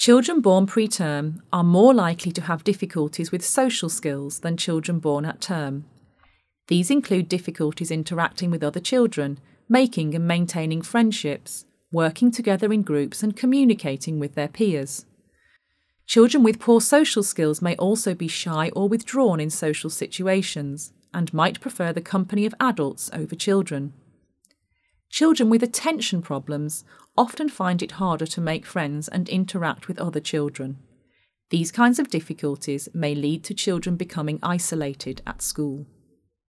Children born preterm are more likely to have difficulties with social skills than children born at term. These include difficulties interacting with other children, making and maintaining friendships, working together in groups and communicating with their peers. Children with poor social skills may also be shy or withdrawn in social situations and might prefer the company of adults over children. Children with attention problems often find it harder to make friends and interact with other children. These kinds of difficulties may lead to children becoming isolated at school.